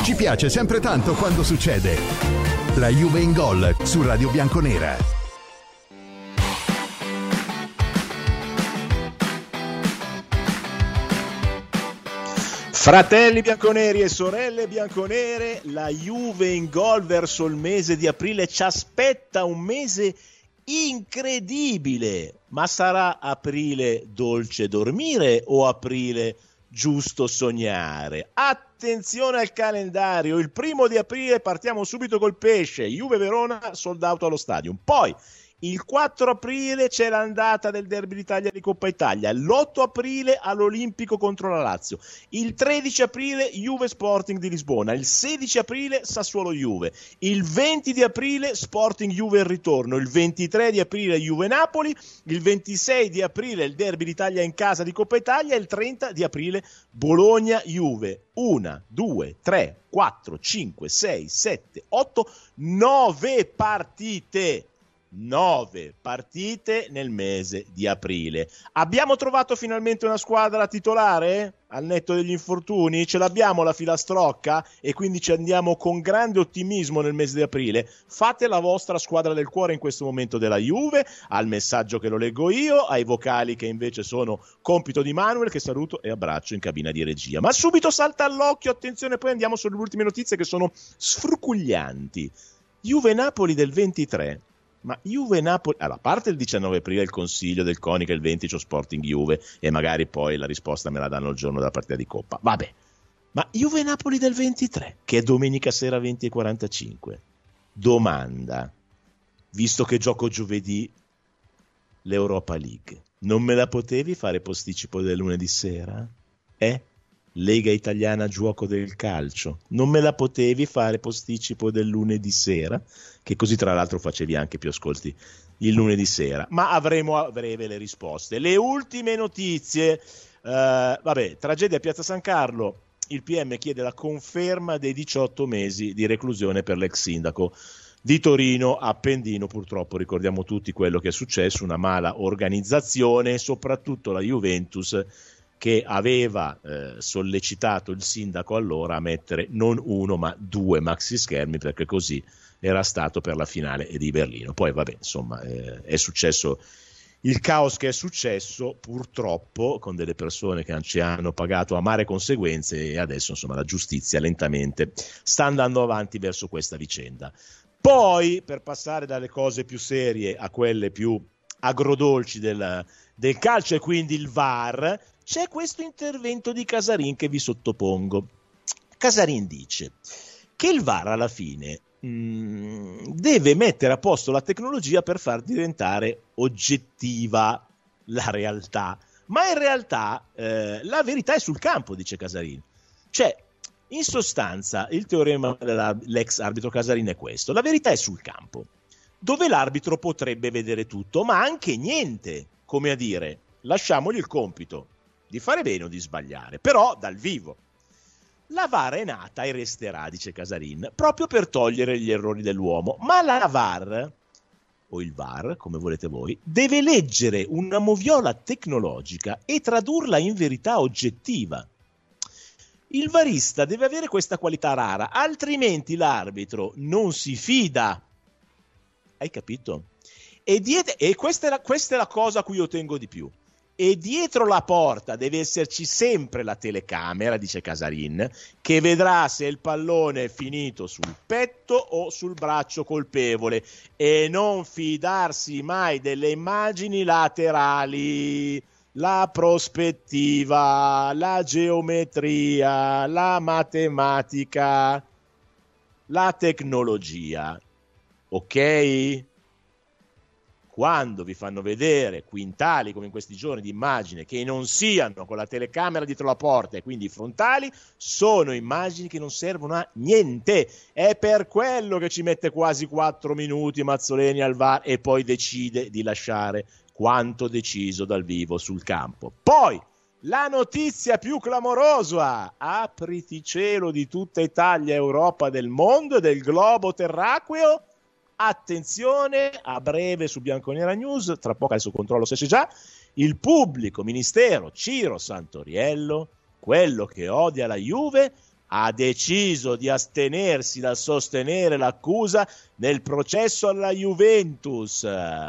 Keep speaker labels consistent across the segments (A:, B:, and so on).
A: Ci piace sempre tanto quando succede. La Juve in gol su Radio Bianconera.
B: Fratelli bianconeri e sorelle bianconere, la Juve in gol verso il mese di aprile. Ci aspetta un mese incredibile, ma sarà aprile dolce dormire o aprile giusto sognare? Attenzione al calendario, il 1 aprile partiamo subito col pesce, Juve Verona sold out allo Stadium, poi il 4 aprile c'è l'andata del Derby d'Italia di Coppa Italia, l'8 aprile all'Olimpico contro la Lazio, il 13 aprile Juve Sporting di Lisbona, il 16 aprile Sassuolo Juve, il 20 di aprile Sporting Juve il ritorno, il 23 di aprile Juve Napoli, il 26 di aprile il Derby d'Italia in casa di Coppa Italia e il 30 di aprile Bologna Juve. 1, 2, 3, 4, 5, 6, 7, 8, 9 partite. 9 partite nel mese di aprile. Abbiamo trovato finalmente una squadra titolare? Al netto degli infortuni? Ce l'abbiamo la filastrocca? E quindi ci andiamo con grande ottimismo nel mese di aprile. Fate la vostra squadra del cuore in questo momento della Juve, al messaggio che lo leggo io, ai vocali che invece sono compito di Manuel, che saluto e abbraccio in cabina di regia. Ma subito salta all'occhio, attenzione, poi andiamo sulle ultime notizie che sono sfrucuglianti. Juve Napoli del 23. Ma Juve Napoli, a parte il 19 aprile il consiglio del CONI che il 20 c'ho Sporting Juve e magari poi la risposta me la danno il giorno della partita di Coppa, vabbè, ma Juve Napoli del 23 che è domenica sera 20:45, domanda, visto che gioco giovedì l'Europa League, non me la potevi fare posticipo del lunedì sera? Lega Italiana Giuoco del Calcio, non me la potevi fare posticipo del lunedì sera? Che così tra l'altro facevi anche più ascolti il lunedì sera, ma avremo a breve le risposte. Le ultime notizie, tragedia a Piazza San Carlo, il PM chiede la conferma dei 18 mesi di reclusione per l'ex sindaco di Torino Appendino. Purtroppo ricordiamo tutti quello che è successo, una mala organizzazione, soprattutto la Juventus che aveva sollecitato il sindaco allora a mettere non uno ma 2 maxi schermi, perché così era stato per la finale di Berlino. Poi vabbè, insomma, è successo il caos che è successo, purtroppo, con delle persone che ci hanno pagato amare conseguenze, e adesso insomma la giustizia lentamente sta andando avanti verso questa vicenda. Poi, per passare dalle cose più serie a quelle più agrodolci del calcio, e quindi il VAR, c'è questo intervento di Casarin che vi sottopongo. Casarin dice che il VAR alla fine deve mettere a posto la tecnologia per far diventare oggettiva la realtà, ma in realtà la verità è sul campo, dice Casarin. Cioè, in sostanza, il teorema dell'ex arbitro Casarin è questo: la verità è sul campo, dove l'arbitro potrebbe vedere tutto, ma anche niente, come a dire, lasciamogli il compito di fare bene o di sbagliare, però dal vivo. La VAR è nata e resterà, dice Casarin, proprio per togliere gli errori dell'uomo, ma la VAR, o il VAR, come volete voi, deve leggere una moviola tecnologica e tradurla in verità oggettiva. Il varista deve avere questa qualità rara, altrimenti l'arbitro non si fida. Hai capito? E questa è la cosa a cui io tengo di più. E dietro la porta deve esserci sempre la telecamera, dice Casarin, che vedrà se il pallone è finito sul petto o sul braccio colpevole, e non fidarsi mai delle immagini laterali, la prospettiva, la geometria, la matematica, la tecnologia. Ok? Quando vi fanno vedere quintali, come in questi giorni, di immagini che non siano con la telecamera dietro la porta e quindi frontali, sono immagini che non servono a niente. È per quello che ci mette quasi 4 minuti Mazzoleni al VAR e poi decide di lasciare quanto deciso dal vivo sul campo. Poi la notizia più clamorosa, apriti cielo di tutta Italia, Europa, del mondo e del globo terracqueo. Attenzione, a breve su Bianconera News, tra poco adesso controllo se c'è già, il pubblico ministero Ciro Santoriello, quello che odia la Juve, ha deciso di astenersi dal sostenere l'accusa nel processo alla Juventus.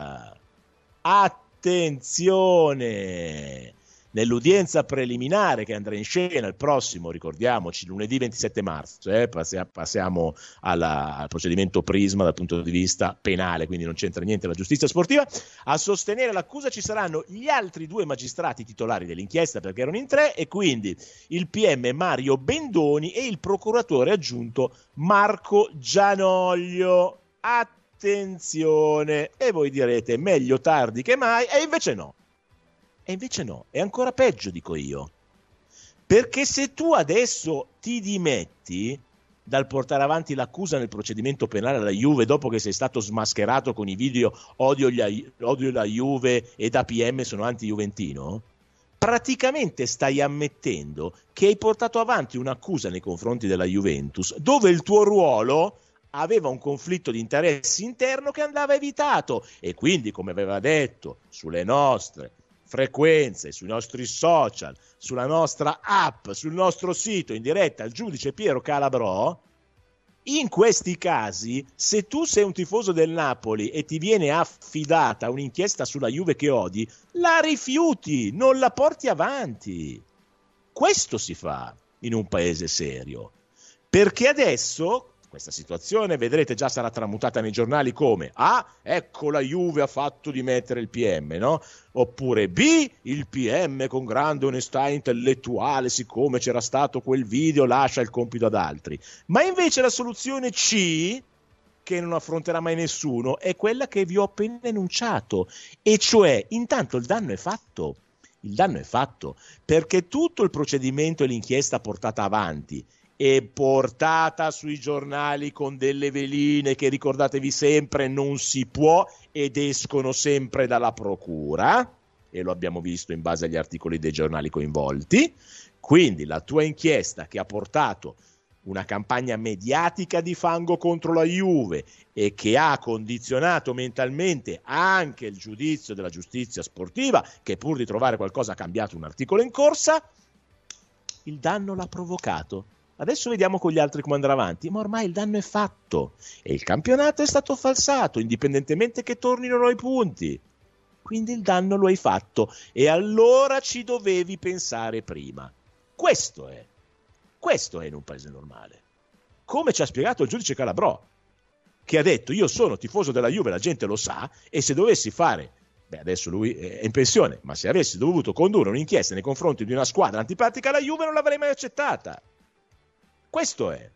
B: Attenzione! Nell'udienza preliminare che andrà in scena il prossimo, ricordiamoci, lunedì 27 marzo, passiamo al procedimento Prisma dal punto di vista penale, quindi non c'entra niente la giustizia sportiva. A sostenere l'accusa ci saranno gli altri 2 magistrati titolari dell'inchiesta, perché erano in 3, e quindi il PM Mario Bendoni e il procuratore aggiunto Marco Gianoglio. Attenzione! E voi direte meglio tardi che mai, e invece no. E invece no, è ancora peggio, dico io, perché se tu adesso ti dimetti dal portare avanti l'accusa nel procedimento penale alla Juve dopo che sei stato smascherato con i video odio la Juve ed APM sono anti-juventino, praticamente stai ammettendo che hai portato avanti un'accusa nei confronti della Juventus dove il tuo ruolo aveva un conflitto di interessi interno che andava evitato, e quindi, come aveva detto sulle nostre frequenze, sui nostri social, sulla nostra app, sul nostro sito in diretta il giudice Piero Calabrò, in questi casi, se tu sei un tifoso del Napoli e ti viene affidata un'inchiesta sulla Juve che odi, la rifiuti, non la porti avanti. Questo si fa in un paese serio, perché adesso questa situazione, vedrete, già sarà tramutata nei giornali come ecco la Juve ha fatto dimettere il PM, no? Oppure B, il PM con grande onestà intellettuale, siccome c'era stato quel video, lascia il compito ad altri. Ma invece la soluzione C, che non affronterà mai nessuno, è quella che vi ho appena enunciato, e cioè intanto il danno è fatto. Il danno è fatto perché tutto il procedimento e l'inchiesta portata avanti e portata sui giornali con delle veline che, ricordatevi sempre, non si può, ed escono sempre dalla procura, e lo abbiamo visto in base agli articoli dei giornali coinvolti. Quindi la tua inchiesta, che ha portato una campagna mediatica di fango contro la Juve e che ha condizionato mentalmente anche il giudizio della giustizia sportiva, che pur di trovare qualcosa ha cambiato un articolo in corsa, il danno l'ha provocato. Adesso vediamo con gli altri come andrà avanti, ma ormai il danno è fatto e il campionato è stato falsato, indipendentemente che tornino noi punti. Quindi il danno lo hai fatto, e allora ci dovevi pensare prima. Questo è in un paese normale. Come ci ha spiegato il giudice Calabrò, che ha detto: io sono tifoso della Juve, la gente lo sa, e se dovessi fare, adesso lui è in pensione, ma se avessi dovuto condurre un'inchiesta nei confronti di una squadra antipatica alla Juve non l'avrei mai accettata. Questo è.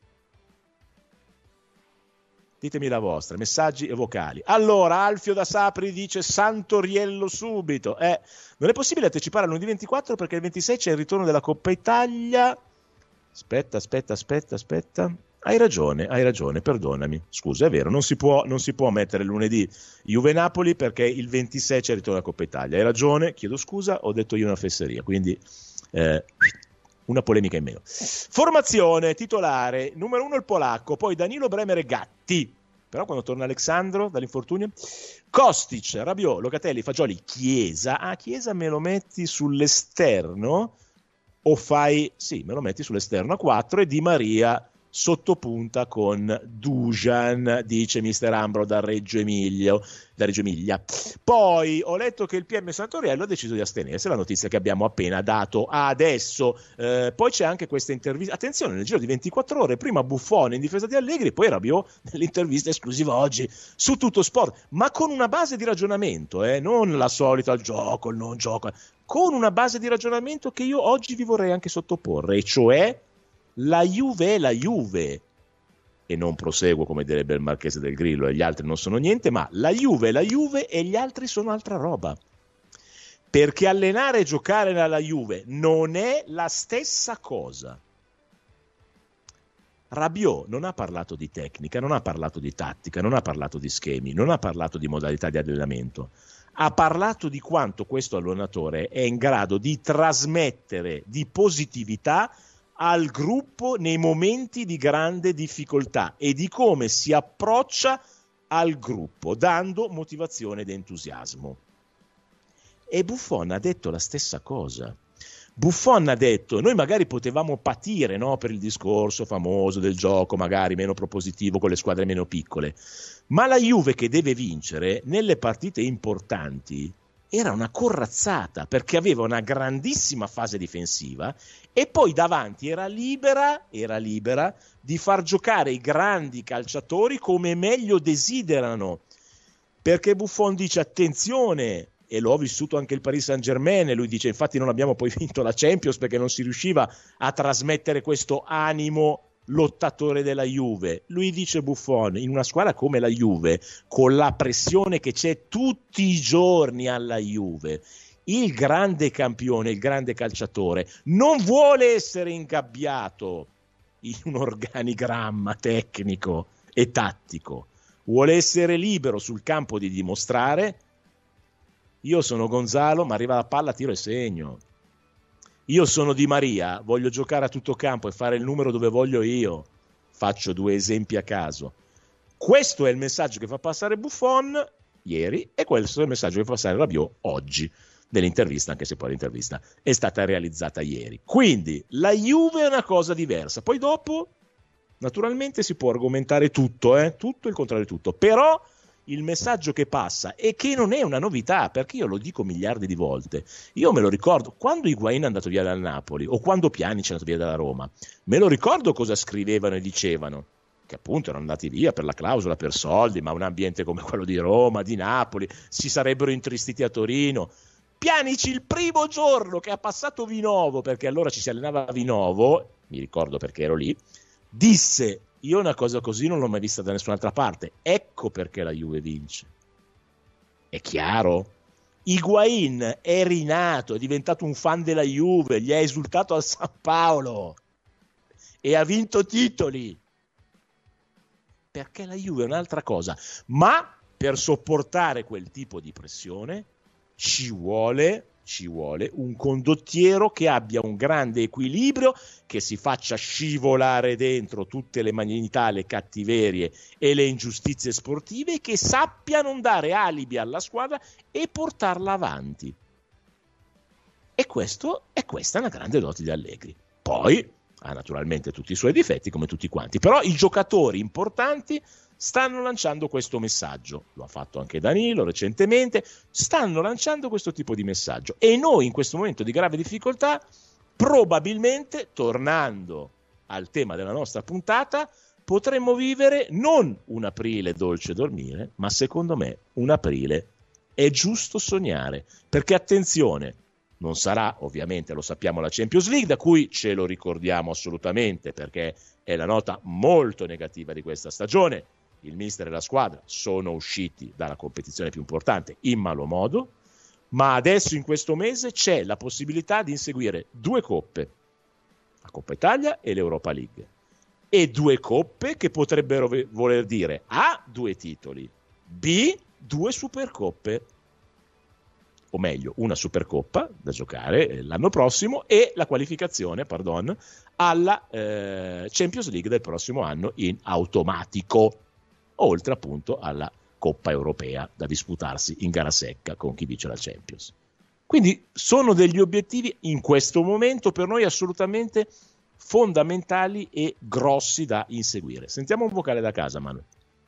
B: Ditemi la vostra, messaggi e vocali. Allora, Alfio da Sapri dice Santoriello subito. Non è possibile anticipare al lunedì 24 perché il 26 c'è il ritorno della Coppa Italia. Aspetta. Hai ragione, perdonami. Scusa, è vero, non si può mettere lunedì Juve-Napoli perché il 26 c'è il ritorno della Coppa Italia. Hai ragione, chiedo scusa, ho detto io una fesseria, quindi una polemica in meno. Formazione titolare: numero 1 il polacco, poi Danilo, Bremer e Gatti. Però quando torna Alexandro dall'infortunio, Kostic, Rabiot, Locatelli, Fagioli, Chiesa. Chiesa me lo metti sull'esterno o fai? Sì, me lo metti sull'esterno a 4, e Di Maria sottopunta con Dujan, dice mister Ambro da Reggio Emilia. Poi ho letto che il PM Santoriello ha deciso di astenersi, la notizia che abbiamo appena dato adesso. Poi c'è anche questa intervista, attenzione, nel giro di 24 ore, prima Buffon in difesa di Allegri, poi Rabiot nell'intervista esclusiva oggi su Tutto Sport, ma con una base di ragionamento, non la solita il gioco, il non gioco, con una base di ragionamento che io oggi vi vorrei anche sottoporre, e cioè: la Juve è la Juve, e non proseguo come direbbe il Marchese del Grillo, e gli altri non sono niente, ma la Juve è la Juve e gli altri sono altra roba, perché allenare e giocare nella Juve non è la stessa cosa. Rabiot non ha parlato di tecnica, non ha parlato di tattica, non ha parlato di schemi, non ha parlato di modalità di allenamento, ha parlato di quanto questo allenatore è in grado di trasmettere di positività al gruppo nei momenti di grande difficoltà e di come si approccia al gruppo, dando motivazione ed entusiasmo. E Buffon ha detto la stessa cosa. Buffon ha detto: noi magari potevamo patire, no, per il discorso famoso del gioco magari meno propositivo con le squadre meno piccole, ma la Juve che deve vincere nelle partite importanti era una corazzata, perché aveva una grandissima fase difensiva e poi davanti era libera di far giocare i grandi calciatori come meglio desiderano, perché Buffon dice: attenzione, e lo ha vissuto anche il Paris Saint-Germain, e lui dice: infatti non abbiamo poi vinto la Champions perché non si riusciva a trasmettere questo animo lottatore della Juve. Lui dice, Buffon, in una squadra come la Juve, con la pressione che c'è tutti i giorni alla Juve, il grande campione, il grande calciatore non vuole essere ingabbiato in un organigramma tecnico e tattico, vuole essere libero sul campo di dimostrare: io sono Gonzalo, ma arriva la palla, tiro e segno. Io sono Di Maria, voglio giocare a tutto campo e fare il numero dove voglio io. Faccio 2 esempi a caso. Questo è il messaggio che fa passare Buffon ieri, e questo è il messaggio che fa passare Rabiot oggi nell'intervista, anche se poi l'intervista è stata realizzata ieri. Quindi la Juve è una cosa diversa. Poi dopo, naturalmente, si può argomentare tutto, tutto il contrario di tutto, però il messaggio che passa, e che non è una novità, perché io lo dico miliardi di volte, io me lo ricordo quando Higuaín è andato via dal Napoli o quando Pjanic è andato via dalla Roma, me lo ricordo cosa scrivevano e dicevano, che appunto erano andati via per la clausola, per soldi, ma un ambiente come quello di Roma, di Napoli, si sarebbero intristiti a Torino. Pjanic il primo giorno che ha passato Vinovo, perché allora ci si allenava a Vinovo, mi ricordo perché ero lì, disse: io una cosa così non l'ho mai vista da nessun'altra parte, ecco perché la Juve vince. È chiaro? Higuaín è rinato, è diventato un fan della Juve, gli ha esultato al San Paolo e ha vinto titoli, perché la Juve è un'altra cosa, ma per sopportare quel tipo di pressione ci vuole un condottiero che abbia un grande equilibrio, che si faccia scivolare dentro tutte le malignità, le cattiverie e le ingiustizie sportive, e che sappia non dare alibi alla squadra e portarla avanti. E questa è una grande dote di Allegri. Poi ha naturalmente tutti i suoi difetti come tutti quanti, però i giocatori importanti stanno lanciando questo messaggio, lo ha fatto anche Danilo recentemente, stanno lanciando questo tipo di messaggio, e noi in questo momento di grave difficoltà probabilmente, tornando al tema della nostra puntata, potremmo vivere non un aprile dolce dormire, ma secondo me un aprile è giusto sognare, perché attenzione, non sarà ovviamente, lo sappiamo, la Champions League, da cui ce lo ricordiamo assolutamente perché è la nota molto negativa di questa stagione. Il mister e la squadra sono usciti dalla competizione più importante in malo modo, ma adesso in questo mese c'è la possibilità di inseguire 2 coppe, la Coppa Italia e l'Europa League, e 2 coppe che potrebbero voler dire A, 2 titoli, B, 2 Supercoppe, o meglio una Supercoppa da giocare l'anno prossimo e la qualificazione, alla Champions League del prossimo anno in automatico, oltre appunto alla Coppa Europea da disputarsi in gara secca con chi vince la Champions. Quindi sono degli obiettivi in questo momento per noi assolutamente fondamentali e grossi da inseguire. Sentiamo un vocale da casa, Manuel.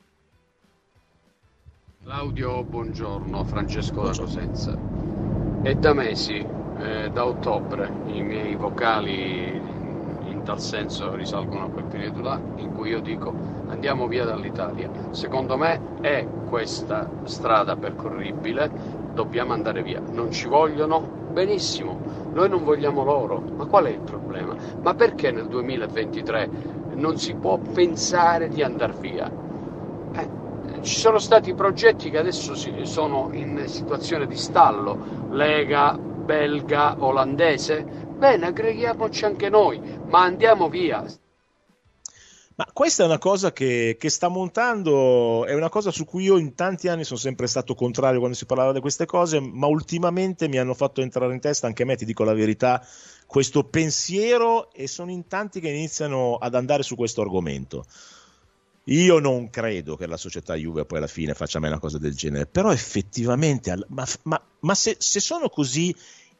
C: Claudio, buongiorno, Francesco da Cosenza. È da mesi, da ottobre, i miei vocali in tal senso risalgono a quel periodo là in cui io dico andiamo via dall'Italia. Secondo me è questa strada percorribile, dobbiamo andare via. Non ci vogliono? Benissimo, noi non vogliamo loro, ma qual è il problema? Ma perché nel 2023 non si può pensare di andare via? Ci sono stati progetti che adesso sono in situazione di stallo, Lega, belga, olandese, bene, aggreghiamoci anche noi, ma andiamo via.
B: Ma questa è una cosa che sta montando, è una cosa su cui io in tanti anni sono sempre stato contrario quando si parlava di queste cose, ma ultimamente mi hanno fatto entrare in testa, anche a me, ti dico la verità, questo pensiero, e sono in tanti che iniziano ad andare su questo argomento. Io non credo che la società Juve poi alla fine faccia mai una cosa del genere, però effettivamente, ma se sono così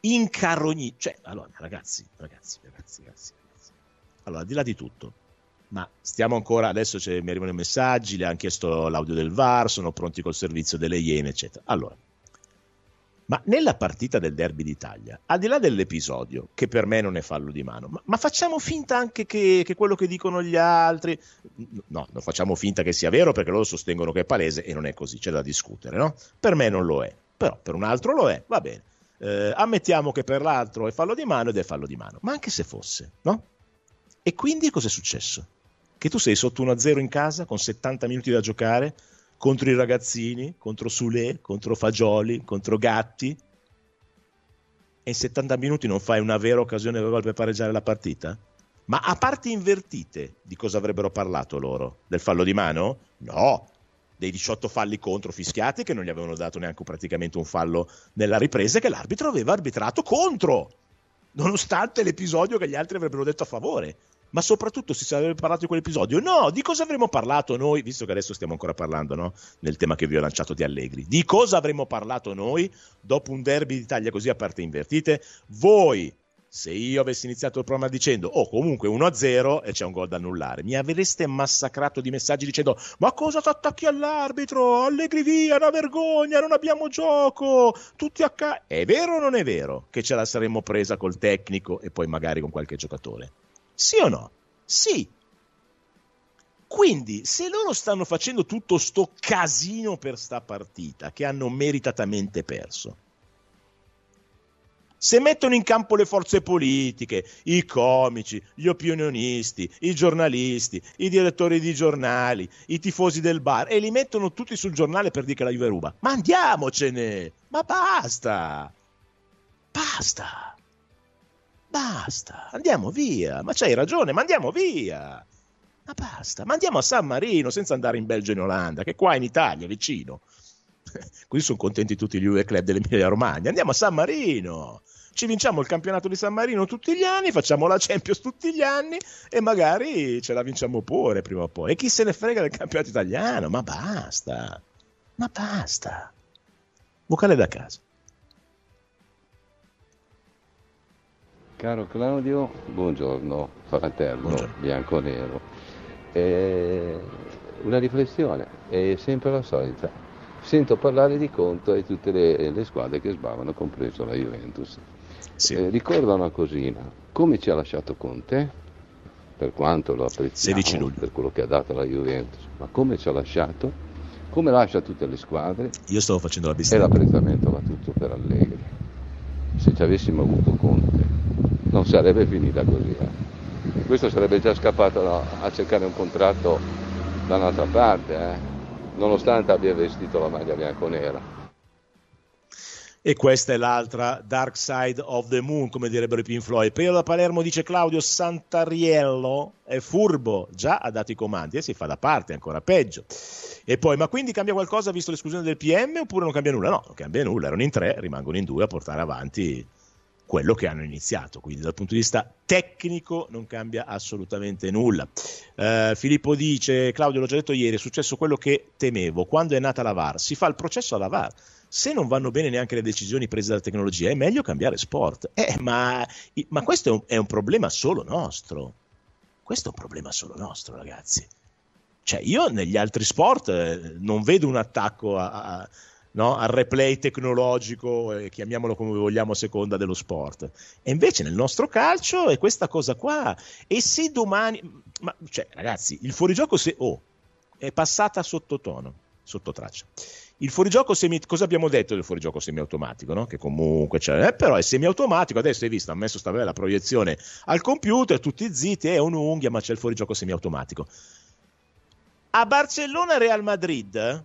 B: incarognito. Cioè, allora, ragazzi. Allora, al di là di tutto, ma stiamo ancora, adesso mi arrivano i messaggi, le hanno chiesto l'audio del VAR, sono pronti col servizio delle Iene, eccetera. Allora, ma nella partita del Derby d'Italia, al di là dell'episodio, che per me non è fallo di mano, ma facciamo finta anche che quello che dicono gli altri, no, non facciamo finta che sia vero, perché loro sostengono che è palese e non è così, c'è da discutere, no? Per me non lo è, però per un altro lo è, va bene. Ammettiamo che per l'altro è fallo di mano ed è fallo di mano, ma anche se fosse, no? E quindi cosa è successo? Che tu sei sotto 1-0 in casa con 70 minuti da giocare contro i ragazzini, contro Sule, contro Fagioli, contro Gatti, e in 70 minuti non fai una vera occasione per pareggiare la partita? Ma a parti invertite, di cosa avrebbero parlato loro? Del fallo di mano? No, dei 18 falli contro fischiati che non gli avevano dato neanche praticamente un fallo nella ripresa, che l'arbitro aveva arbitrato contro, nonostante l'episodio che gli altri avrebbero detto a favore. Ma soprattutto se si avrebbe parlato di quell'episodio, no, di cosa avremmo parlato noi, visto che adesso stiamo ancora parlando, no, nel tema che vi ho lanciato di Allegri, di cosa avremmo parlato noi dopo un derby d'Italia così a parte invertite? Voi, se io avessi iniziato il programma dicendo comunque 1-0 e c'è un gol da annullare, mi avreste massacrato di messaggi dicendo: ma cosa ti attacchi all'arbitro? Allegri via, una vergogna, non abbiamo gioco, tutti a casa. È vero o non è vero che ce la saremmo presa col tecnico e poi magari con qualche giocatore? Sì o no? Sì. Quindi, se loro stanno facendo tutto sto casino per sta partita, che hanno meritatamente perso, se mettono in campo le forze politiche, i comici, gli opinionisti, i giornalisti, i direttori di giornali, i tifosi del bar, e li mettono tutti sul giornale per dire che la Juve ruba, ma andiamocene! Ma basta! Basta, andiamo via, ma c'hai ragione, ma andiamo via, ma basta, ma andiamo a San Marino senza andare in Belgio e in Olanda, che qua in Italia, vicino, così sono contenti tutti gli Juve Club dell'Emilia Romagna, andiamo a San Marino, ci vinciamo il campionato di San Marino tutti gli anni, facciamo la Champions tutti gli anni e magari ce la vinciamo pure prima o poi, e chi se ne frega del campionato italiano, ma basta, vocale da casa.
D: Caro Claudio, buongiorno, fratello
B: Buongiorno.
D: bianco-nero. Una riflessione, è sempre la solita. Sento parlare di Conte e tutte le squadre che sbavano, compreso la Juventus.
B: Sì.
D: Ricorda una cosina, come ci ha lasciato Conte, per quanto lo
B: 16
D: apprezziamo
B: luglio.
D: per quello che ha dato la Juventus, ma come ci ha lasciato, come lascia tutte le squadre,
B: Io stavo facendo la
D: e
B: bistecca.
D: l'apprezzamento va tutto per Allegri. Se ci avessimo avuto Conte non sarebbe finita così. Questo sarebbe già scappato a cercare un contratto da un'altra parte, nonostante abbia vestito la maglia bianconera.
B: E questa è l'altra Dark Side of the Moon, come direbbero i Pink Floyd. Periodo da Palermo, dice Claudio Santariello, è furbo, già ha dato i comandi e si fa da parte, ancora peggio. E poi, ma quindi cambia qualcosa visto l'esclusione del PM oppure non cambia nulla? No, non cambia nulla, erano in 3, rimangono in 2 a portare avanti quello che hanno iniziato, quindi dal punto di vista tecnico non cambia assolutamente nulla. Filippo dice: Claudio, l'ho già detto ieri, è successo quello che temevo, quando è nata la VAR si fa il processo alla VAR, se non vanno bene neanche le decisioni prese dalla tecnologia è meglio cambiare sport. Ma questo è un problema solo nostro, ragazzi. Cioè, io negli altri sport non vedo un attacco al replay tecnologico, chiamiamolo come vogliamo a seconda dello sport, e invece nel nostro calcio è questa cosa qua. E se domani, ragazzi, il fuorigioco è passata sottotono, sotto traccia. Il fuorigioco cosa abbiamo detto del fuorigioco semiautomatico, no? Che comunque c'è, però è semiautomatico. Adesso hai visto, ha messo sta bella proiezione al computer, tutti zitti, è un'unghia, ma c'è il fuorigioco semiautomatico. A Barcellona Real Madrid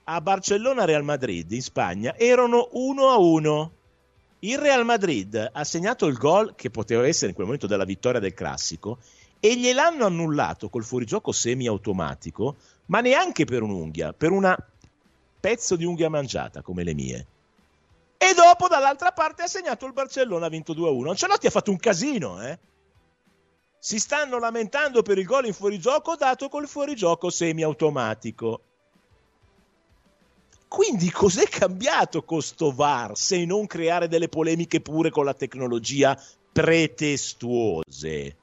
B: in Spagna erano 1-1. Il Real Madrid ha segnato il gol che poteva essere in quel momento della vittoria del classico e gliel'hanno annullato col fuorigioco semiautomatico, ma neanche per un'unghia, per una pezzo di unghia mangiata come le mie. E dopo dall'altra parte ha segnato il Barcellona, ha vinto 2-1. Ancelotti ha fatto un casino, Si stanno lamentando per il gol in fuorigioco dato col fuorigioco semiautomatico. Quindi cos'è cambiato con sto VAR se non creare delle polemiche pure con la tecnologia pretestuose?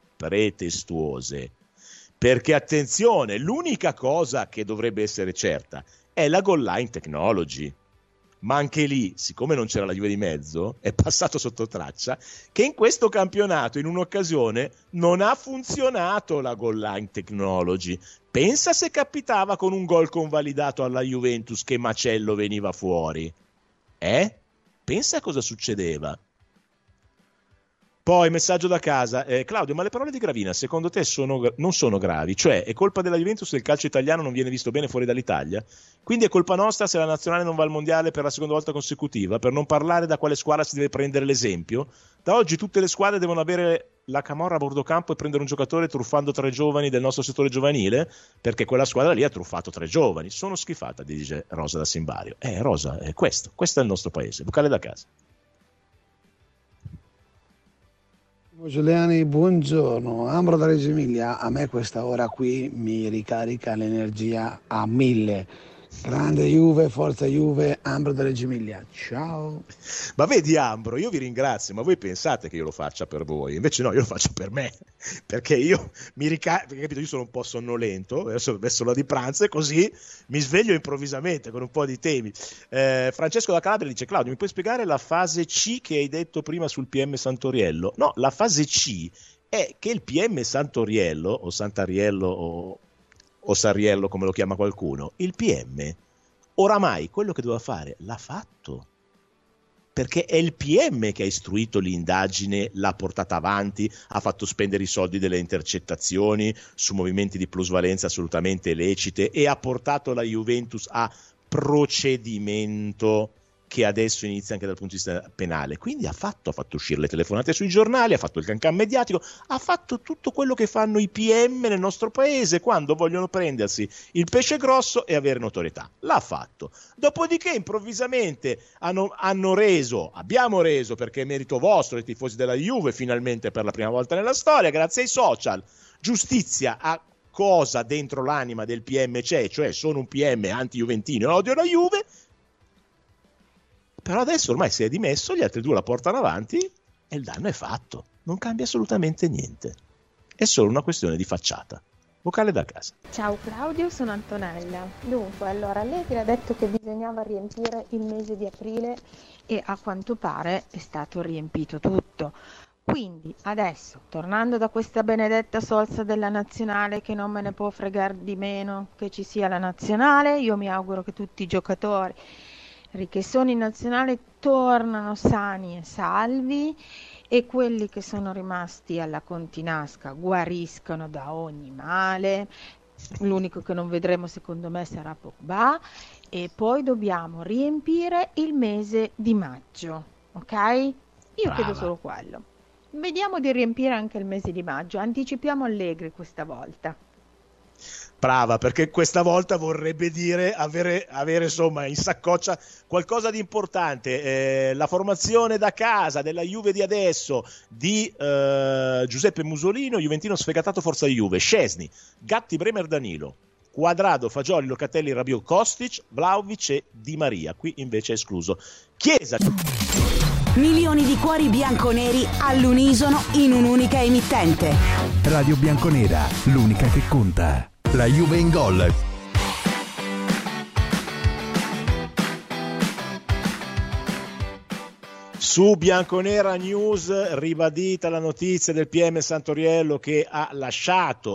B: Perché attenzione, l'unica cosa che dovrebbe essere certa è la goal line technology, ma anche lì, siccome non c'era la Juve di mezzo, è passato sotto traccia che in questo campionato in un'occasione non ha funzionato la goal line technology. Pensa se capitava con un gol convalidato alla Juventus che macello veniva fuori, pensa cosa succedeva. Poi messaggio da casa, Claudio, ma le parole di Gravina secondo te non sono gravi? Cioè è colpa della Juventus se il calcio italiano non viene visto bene fuori dall'Italia? Quindi è colpa nostra se la nazionale non va al mondiale per la seconda volta consecutiva? Per non parlare da quale squadra si deve prendere l'esempio? Da oggi tutte le squadre devono avere la camorra a bordo campo e prendere un giocatore truffando 3 giovani del nostro settore giovanile? Perché quella squadra lì ha truffato 3 giovani. Sono schifata, dice Rosa da Simbario. Rosa, è questo è il nostro paese. Vocale da casa.
E: Giuliani, buongiorno. Ambro da Reggio Emilia, a me questa ora qui mi ricarica l'energia a 1000. Grande Juve, forza Juve, Ambro da Reggio Emilia, ciao.
B: Ma vedi Ambro, io vi ringrazio, ma voi pensate che io lo faccia per voi? Invece no, io lo faccio per me, perché io mi ricarico, capito? Io sono un po' sonnolento, verso l'ora di pranzo e così mi sveglio improvvisamente con un po' di temi. Francesco da Calabria dice: Claudio, mi puoi spiegare la fase C che hai detto prima sul PM Santoriello? No, la fase C è che il PM Santoriello o Santariello o Sarriello come lo chiama qualcuno, il PM oramai quello che doveva fare l'ha fatto, perché è il PM che ha istruito l'indagine, l'ha portata avanti, ha fatto spendere i soldi delle intercettazioni su movimenti di plusvalenza assolutamente lecite e ha portato la Juventus a procedimento che adesso inizia anche dal punto di vista penale. Quindi ha fatto uscire le telefonate sui giornali, ha fatto il cancan mediatico, ha fatto tutto quello che fanno i PM nel nostro paese quando vogliono prendersi il pesce grosso e avere notorietà. L'ha fatto. Dopodiché improvvisamente abbiamo reso, perché è merito vostro, i tifosi della Juve, finalmente per la prima volta nella storia, grazie ai social, giustizia a cosa dentro l'anima del PM c'è, cioè sono un PM anti-juventino e odio la Juve. Però adesso ormai si è dimesso, gli altri 2 la portano avanti e il danno è fatto. Non cambia assolutamente niente. È solo una questione di facciata. Vocale da casa.
F: Ciao Claudio, sono Antonella. Dunque, allora Allegri ha detto che bisognava riempire il mese di aprile e a quanto pare è stato riempito tutto. Quindi adesso, tornando da questa benedetta solsa della nazionale che non me ne può fregare di meno che ci sia la nazionale, io mi auguro che tutti i giocatori che sono in nazionale tornano sani e salvi e quelli che sono rimasti alla Continasca guariscono da ogni male. L'unico che non vedremo secondo me sarà Pogba e poi dobbiamo riempire il mese di maggio, ok? Io chiedo solo quello. Vediamo di riempire anche il mese di maggio, anticipiamo Allegri questa volta.
B: Brava, perché questa volta vorrebbe dire avere insomma in saccoccia qualcosa di importante. La formazione da casa della Juve di adesso di Giuseppe Musolino, juventino sfegatato, forza Juve, Szczesny, Gatti, Bremer, Danilo, Quadrado, Fagioli, Locatelli, Rabiot, Kostic, Vlahovic e Di Maria. Qui invece è escluso Chiesa.
G: Milioni di cuori bianconeri all'unisono in un'unica emittente.
A: Radio Bianconera, l'unica che conta. La Juve in gol.
B: Su Bianconera News ribadita la notizia del PM Santoriello che ha lasciato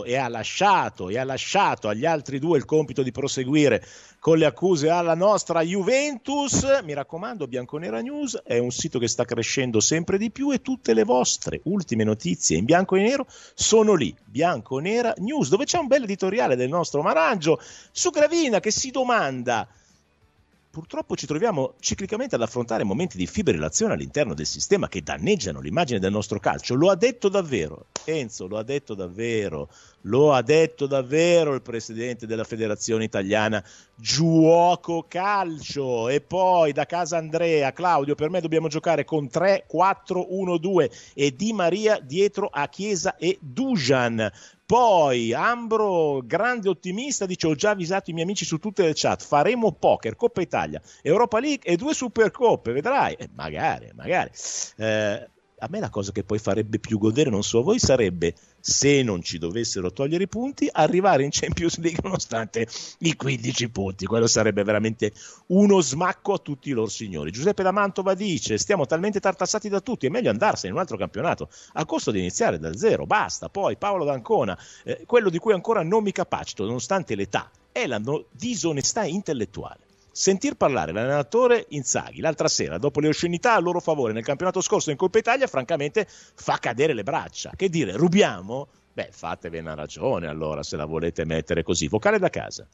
B: agli altri 2 il compito di proseguire con le accuse alla nostra Juventus. Mi raccomando, Bianconera News è un sito che sta crescendo sempre di più e tutte le vostre ultime notizie in bianco e nero sono lì. Bianconera News, dove c'è un bel editoriale del nostro Marangio su Gravina che si domanda: purtroppo ci troviamo ciclicamente ad affrontare momenti di fibrillazione all'interno del sistema che danneggiano l'immagine del nostro calcio. Lo ha detto davvero, Enzo, lo ha detto davvero il presidente della Federazione Italiana Giuoco Calcio. E poi da casa Andrea: Claudio, per me dobbiamo giocare con 3-4-1-2 e Di Maria dietro a Chiesa e Dusan. Poi Ambro, grande ottimista, dice: ho già avvisato i miei amici su tutte le chat, faremo poker, Coppa Italia, Europa League e 2 Supercoppe, vedrai. Magari. A me la cosa che poi farebbe più godere, non so voi, sarebbe, se non ci dovessero togliere i punti, arrivare in Champions League nonostante i 15 punti. Quello sarebbe veramente uno smacco a tutti i loro signori. Giuseppe da Mantova dice: stiamo talmente tartassati da tutti, è meglio andarsene in un altro campionato a costo di iniziare da zero, basta. Poi Paolo D'Ancona, quello di cui ancora non mi capacito nonostante l'età è la disonestà intellettuale. Sentir parlare l'allenatore Inzaghi l'altra sera dopo le oscenità a loro favore nel campionato scorso in Coppa Italia francamente fa cadere le braccia. Che dire, rubiamo? Beh, fatevi una ragione allora se la volete mettere così. Vocale da casa.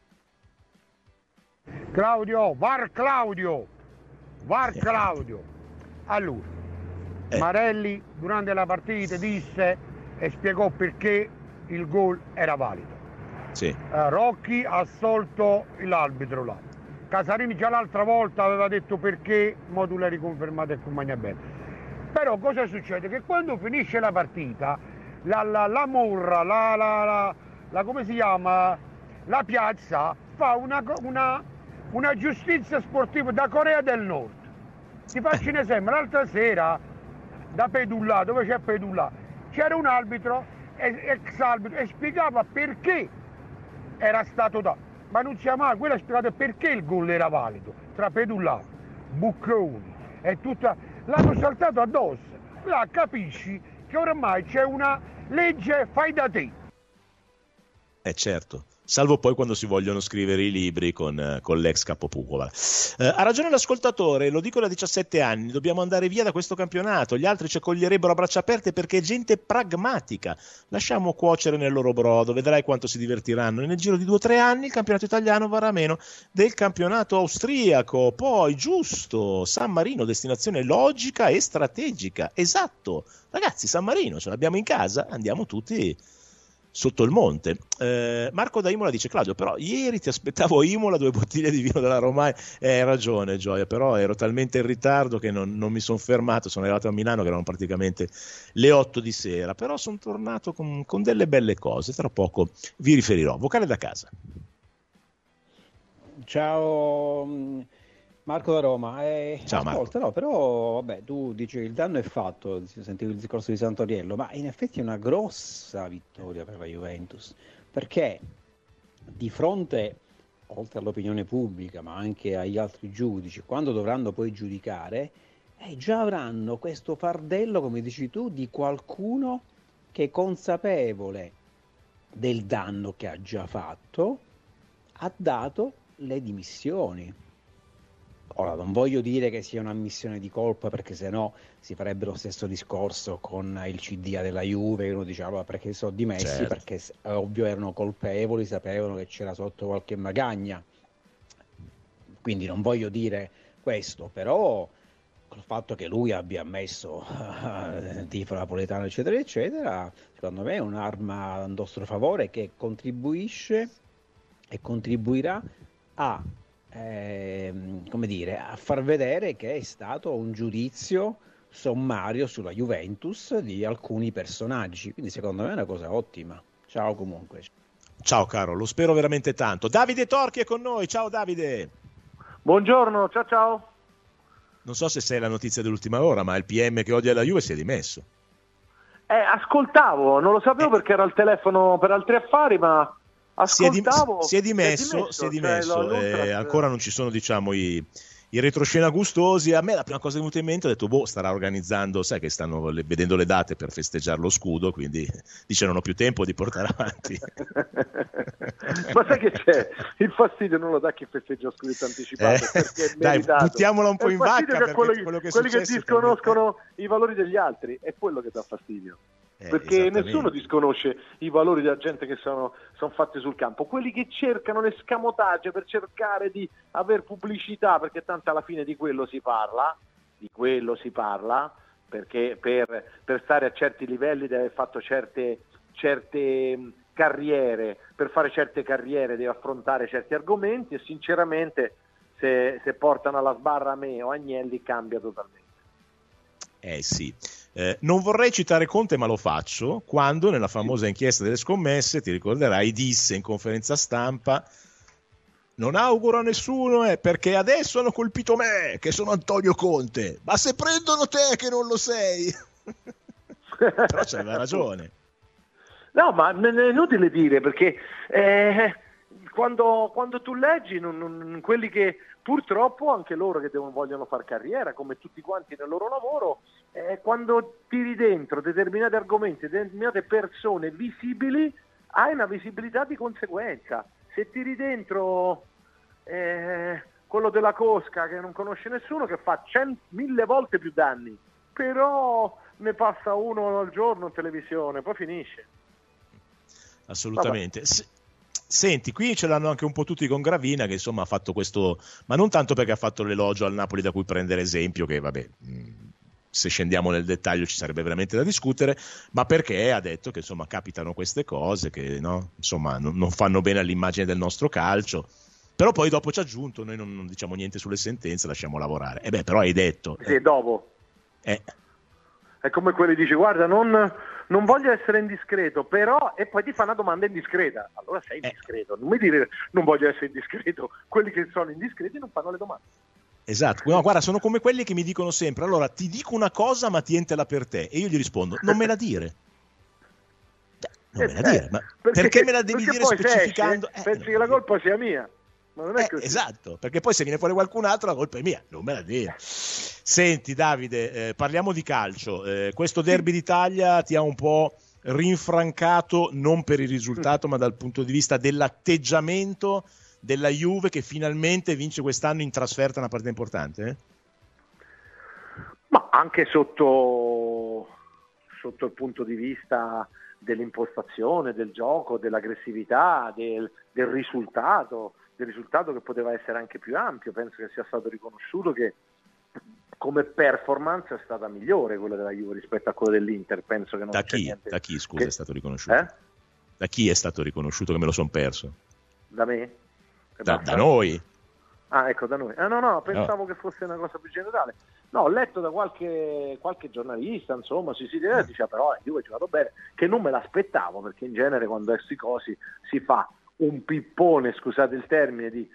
H: Claudio. Allora, Marelli durante la partita disse e spiegò perché il gol era valido.
B: Sì.
H: Rocchi ha assolto l'arbitro là. Casarini già l'altra volta aveva detto perché, mo tu l'hai riconfermato e compagnia bene. Però cosa succede? Che quando finisce la partita, la morra, la come si chiama? La piazza fa una giustizia sportiva da Corea del Nord. Ti faccio un esempio, l'altra sera da Pedulla, dove c'è Pedulla, c'era un arbitro, ex arbitro, e spiegava perché era stato dato. Ma non sia mai, quello ha spiegato perché il gol era valido tra Pedulla, Bucconi e tutta. L'hanno saltato addosso. Là capisci che ormai c'è una legge fai da te.
B: Certo. Salvo poi quando si vogliono scrivere i libri con l'ex Capopucola. Ha ragione l'ascoltatore, lo dico da 17 anni, dobbiamo andare via da questo campionato, gli altri ci accoglierebbero a braccia aperte perché è gente pragmatica, lasciamo cuocere nel loro brodo, vedrai quanto si divertiranno, e nel giro di 2 o 3 anni il campionato italiano varrà meno del campionato austriaco. Poi giusto, San Marino, destinazione logica e strategica, esatto, ragazzi, San Marino ce l'abbiamo in casa, andiamo tutti sotto il monte. Marco da Imola dice: Claudio, però ieri ti aspettavo a Imola 2 bottiglie di vino della Romagna. Hai ragione Gioia, però ero talmente in ritardo che non mi sono fermato, sono arrivato a Milano che erano praticamente le 8 di sera, però sono tornato con delle belle cose, tra poco vi riferirò. Vocale da casa.
I: Ciao Marco da Roma.
B: Ciao
I: ascolta,
B: Marco.
I: no, però vabbè, tu dici il danno è fatto, sentivo il discorso di Santoriello, ma in effetti è una grossa vittoria per la Juventus, perché di fronte, oltre all'opinione pubblica, ma anche agli altri giudici, quando dovranno poi giudicare, già avranno questo fardello, come dici tu, di qualcuno che è consapevole del danno che ha già fatto, ha dato le dimissioni. Ora, non voglio dire che sia un'ammissione di colpa, perché sennò si farebbe lo stesso discorso con il CDA della Juve, che uno dice allora perché sono dimessi,
B: certo,
I: perché ovvio erano colpevoli, sapevano che c'era sotto qualche magagna, quindi non voglio dire questo, però il fatto che lui abbia ammesso tifo napoletano eccetera eccetera, secondo me è un'arma a nostro favore che contribuisce e contribuirà a come dire, a far vedere che è stato un giudizio sommario sulla Juventus di alcuni personaggi, quindi secondo me è una cosa ottima. Ciao comunque.
B: Ciao caro, lo spero veramente tanto. Davide Torchi è con noi, ciao Davide.
J: Buongiorno, ciao.
B: Non so se sei la notizia dell'ultima ora, ma il PM che odia la Juve si è dimesso.
J: Ascoltavo, non lo sapevo perché era al telefono per altri affari, ma ascoltavo.
B: Si è dimesso. Ancora non ci sono, diciamo, i retroscena gustosi. A me la prima cosa che è venuta in mente, ho detto starà organizzando, sai che stanno vedendo le date per festeggiare lo scudo, quindi dice non ho più tempo di portare avanti.
J: Ma sai che c'è? Il fastidio non lo dà chi festeggia lo scudetto anticipato, perché è
B: dai,
J: meritato.
B: buttiamola un po' in vacca, perché quelli
J: che disconoscono i valori degli altri è quello che dà fastidio. Perché nessuno disconosce i valori della gente che sono fatti sul campo, quelli che cercano l'escamotage per cercare di aver pubblicità, perché tanto alla fine di quello si parla, perché per stare a certi livelli deve aver fatto certe carriere, per fare certe carriere deve affrontare certi argomenti, e sinceramente se portano alla sbarra me o Agnelli cambia totalmente.
B: Sì. Non vorrei citare Conte, ma lo faccio, quando nella famosa inchiesta delle scommesse, ti ricorderai, disse in conferenza stampa: non auguro a nessuno, perché adesso hanno colpito me, che sono Antonio Conte, ma se prendono te che non lo sei. Però c'aveva ragione.
J: No, ma è inutile dire, perché quando tu leggi quelli che purtroppo anche loro che vogliono fare carriera, come tutti quanti nel loro lavoro, quando tiri dentro determinati argomenti, determinate persone visibili, hai una visibilità di conseguenza. Se tiri dentro quello della Cosca, che non conosce nessuno, che fa 1000 volte più danni, però ne passa uno al giorno in televisione, poi finisce.
B: Assolutamente. Senti, qui ce l'hanno anche un po' tutti con Gravina, che insomma ha fatto questo, ma non tanto perché ha fatto l'elogio al Napoli da cui prendere esempio, che vabbè, se scendiamo nel dettaglio ci sarebbe veramente da discutere, ma perché ha detto che insomma capitano queste cose che no, insomma non fanno bene all'immagine del nostro calcio. Però poi dopo ci ha aggiunto: noi non diciamo niente sulle sentenze, lasciamo lavorare. Però hai detto
J: sì, dopo è come quelli dice: guarda, non voglio essere indiscreto, però, e poi ti fa una domanda indiscreta. Allora sei indiscreto, non mi dire non voglio essere indiscreto. Quelli che sono indiscreti non fanno le domande.
B: Esatto, no, guarda, sono come quelli che mi dicono sempre: allora ti dico una cosa ma tientela per te, e io gli rispondo: non me la dire. Non me la dire, ma perché me la devi dire specificando?
J: Pensi che la colpa sia mia? Ma non è così.
B: Esatto, perché poi se viene fuori qualcun altro la colpa è mia, non me la dire. Senti Davide, parliamo di calcio. Questo derby d'Italia ti ha un po' rinfrancato, non per il risultato ma dal punto di vista dell'atteggiamento della Juve, che finalmente vince quest'anno in trasferta una partita importante?
J: Ma anche sotto il punto di vista dell'impostazione, del gioco, dell'aggressività, del risultato che poteva essere anche più ampio. Penso che sia stato riconosciuto che come performance è stata migliore quella della Juve rispetto a quella dell'Inter. Penso che non c'è niente.
B: Da chi, scusa, è stato riconosciuto? Da chi è stato riconosciuto, che me lo son perso?
J: Da me?
B: Da noi?
J: Ah, ecco, da noi. No, pensavo che fosse una cosa più generale. No, ho letto da qualche giornalista, insomma, diceva però Juve ha giocato bene, che non me l'aspettavo, perché in genere quando è sti cosi si fa un pippone, scusate il termine, di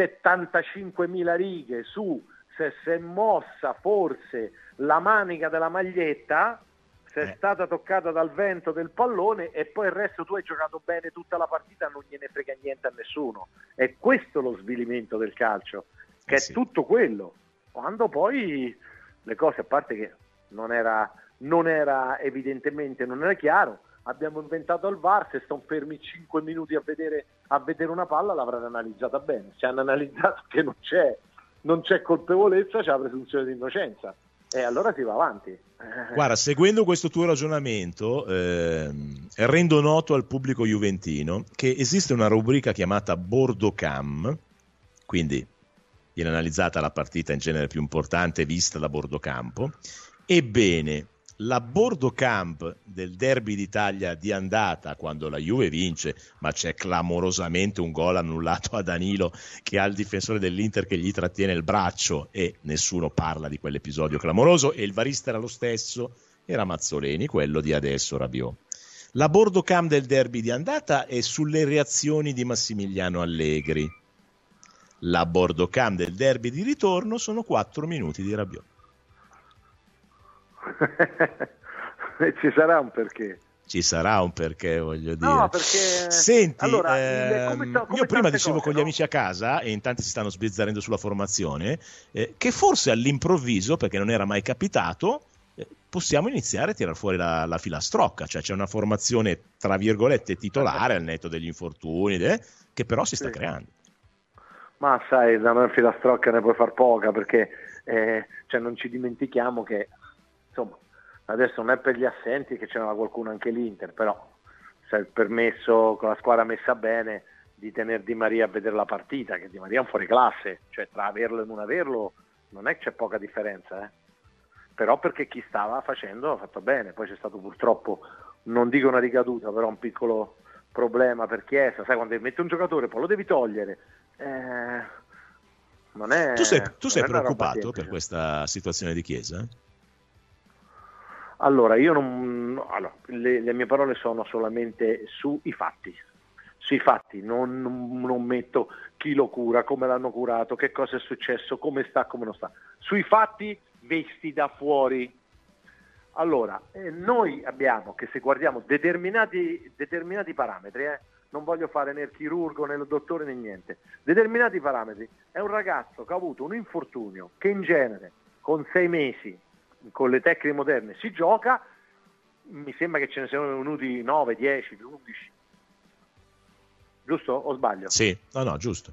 J: 75.000 righe su se si è mossa forse la manica della maglietta, se è stata toccata dal vento del pallone, e poi il resto tu hai giocato bene tutta la partita, non gliene frega niente a nessuno. È questo lo svilimento del calcio, che è tutto quello. Quando poi le cose, a parte che non era evidentemente, non era chiaro, abbiamo inventato il VAR, se stanno fermi 5 minuti a vedere una palla l'avranno analizzata bene. Se hanno analizzato che non c'è colpevolezza, c'è la presunzione di innocenza, e allora si va avanti.
B: Guarda, seguendo questo tuo ragionamento, rendo noto al pubblico juventino che esiste una rubrica chiamata Bordocam, quindi viene analizzata la partita in genere più importante vista da bordocampo. Ebbene, la Bordocamp del derby d'Italia di andata, quando la Juve vince, ma c'è clamorosamente un gol annullato a Danilo che ha il difensore dell'Inter che gli trattiene il braccio e nessuno parla di quell'episodio clamoroso, e il varista era lo stesso, era Mazzoleni, quello di adesso Rabiot. La Bordocamp del derby di andata è sulle reazioni di Massimiliano Allegri. La Bordocamp del derby di ritorno sono 4 minuti di Rabiot.
J: Ci sarà un perché.
B: Ci sarà un perché, voglio dire.
J: No, perché...
B: Senti,
J: allora, come
B: io prima dicevo
J: cose,
B: con gli amici a casa, e in tanti si stanno sbizzarrendo sulla formazione, che forse all'improvviso, perché non era mai capitato, possiamo iniziare a tirar fuori la filastrocca, cioè c'è una formazione tra virgolette titolare al netto degli infortuni, che però si sta creando.
J: Ma sai, da noi filastrocca ne puoi far poca, perché non ci dimentichiamo che insomma adesso non è per gli assenti che c'era qualcuno anche l'Inter, però si è permesso, con la squadra messa bene, di tenere Di Maria a vedere la partita, che Di Maria è un fuoriclasse, cioè tra averlo e non averlo non è che c'è poca differenza, però perché chi stava facendo ha fatto bene. Poi c'è stato purtroppo, non dico una ricaduta, però un piccolo problema per Chiesa, sai, quando metti un giocatore poi lo devi togliere, non è,
B: tu sei preoccupato per questa situazione di Chiesa?
J: Allora, le mie parole sono solamente sui fatti. Sui fatti, non metto chi lo cura, come l'hanno curato, che cosa è successo, come sta, come non sta. Sui fatti visti da fuori. Allora, noi abbiamo, che se guardiamo determinati parametri, non voglio fare né il chirurgo né il dottore né niente, determinati parametri, è un ragazzo che ha avuto un infortunio che in genere con 6 mesi, con le tecniche moderne, si gioca, mi sembra che ce ne siano venuti 9, 10, 11. Giusto o sbaglio?
B: Sì, no, giusto.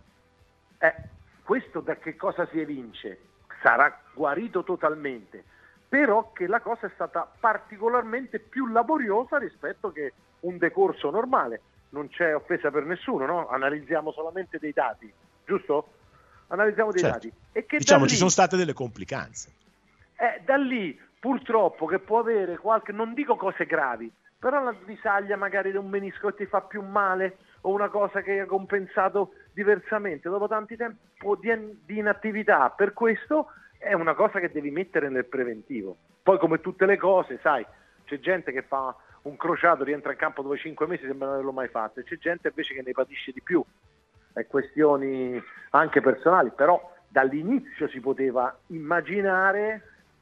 J: Questo da che cosa si evince? Sarà guarito totalmente, però che la cosa è stata particolarmente più laboriosa rispetto che un decorso normale. Non c'è offesa per nessuno, no? Analizziamo solamente dei dati, giusto? Analizziamo dei dati. E che
B: diciamo ci sono state delle complicanze.
J: Da lì, purtroppo, che può avere qualche, non dico cose gravi, però la disaglia magari di un menisco che ti fa più male, o una cosa che hai compensato diversamente dopo tanti tempo di inattività. Per questo è una cosa che devi mettere nel preventivo. Poi, come tutte le cose, sai, c'è gente che fa un crociato, rientra in campo dopo 5 mesi, sembra non averlo mai fatto, e c'è gente invece che ne patisce di più. È questioni anche personali, però dall'inizio si poteva immaginare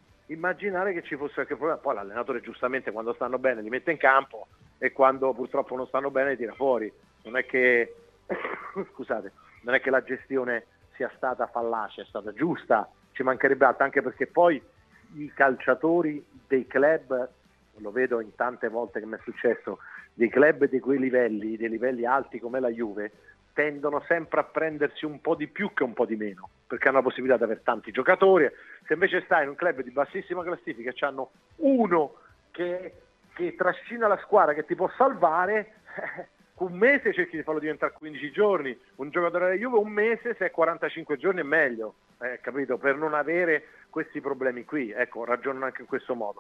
J: che ci fosse qualche problema. Poi l'allenatore giustamente quando stanno bene li mette in campo e quando purtroppo non stanno bene li tira fuori. Non è che scusate, non è che la gestione sia stata fallace, è stata giusta, ci mancherebbe altro, anche perché poi i calciatori dei club, lo vedo in tante volte che mi è successo, dei club di quei livelli, dei livelli alti come la Juve, tendono sempre a prendersi un po' di più che un po' di meno, perché hanno la possibilità di avere tanti giocatori. Se invece stai in un club di bassissima classifica e c'hanno uno che trascina la squadra, che ti può salvare, un mese cerchi di farlo diventare 15 giorni, un giocatore della Juve un mese, se è 45 giorni è meglio, capito? Per non avere questi problemi qui, ecco, ragionano anche in questo modo.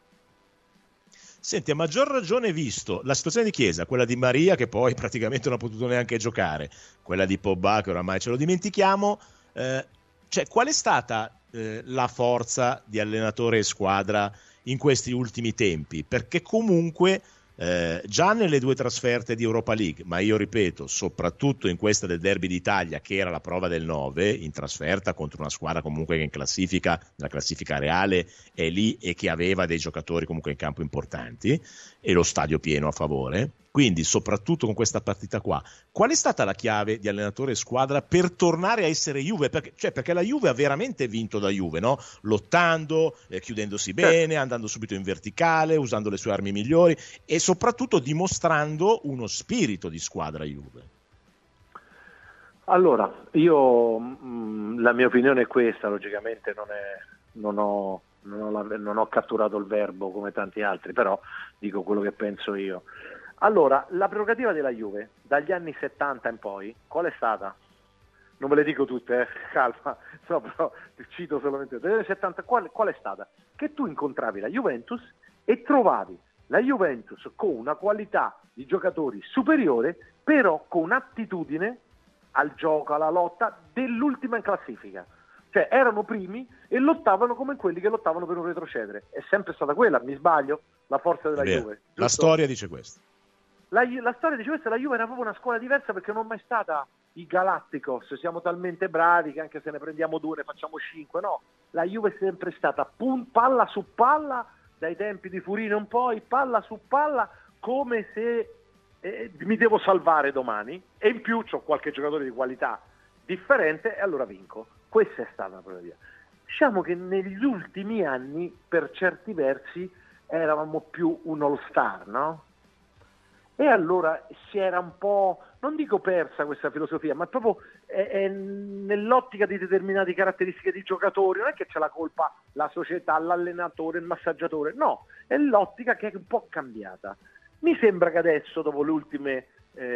B: Senti, a maggior ragione visto la situazione di Chiesa, quella di Maria che poi praticamente non ha potuto neanche giocare, quella di Pogba che oramai ce lo dimentichiamo, cioè qual è stata la forza di allenatore e squadra in questi ultimi tempi? Perché comunque già nelle 2 trasferte di Europa League, ma io ripeto, soprattutto in questa del Derby d'Italia, che era la prova del 9, in trasferta contro una squadra comunque che in classifica, nella classifica reale è lì e che aveva dei giocatori comunque in campo importanti e lo stadio pieno a favore. Quindi soprattutto con questa partita qua, qual è stata la chiave di allenatore e squadra per tornare a essere Juve? Perché la Juve ha veramente vinto da Juve, no? Lottando, chiudendosi bene, andando subito in verticale, usando le sue armi migliori e soprattutto dimostrando uno spirito di squadra Juve.
J: Allora, io la mia opinione è questa, logicamente non ho catturato il verbo come tanti altri, però dico quello che penso io. Allora, la prerogativa della Juve dagli anni 70 in poi, qual è stata? Non ve le dico tutte, calma, no, però cito solamente dagli anni 70, qual è stata? Che tu incontravi la Juventus e trovavi la Juventus con una qualità di giocatori superiore, però con attitudine al gioco, alla lotta dell'ultima in classifica. Cioè erano primi e lottavano come quelli che lottavano per non retrocedere. È sempre stata quella, mi sbaglio? La forza della Juve. Giusto?
B: La storia dice questo.
J: La storia dice questo, la Juve era proprio una scuola diversa perché non è mai stata i Galacticos, siamo talmente bravi che anche se ne prendiamo 2 ne facciamo 5, no. La Juve è sempre stata palla su palla, dai tempi di Furino in poi, palla su palla, come se mi devo salvare domani e in più c'ho qualche giocatore di qualità differente e allora vinco. Questa è stata la prerogativa. Diciamo che negli ultimi anni per certi versi eravamo più un all star, no? E allora si era un po', non dico persa questa filosofia, ma proprio nell'ottica di determinate caratteristiche di giocatori, non è che c'è la colpa la società, l'allenatore, il massaggiatore, no, è l'ottica che è un po' cambiata. Mi sembra che adesso, dopo le ultime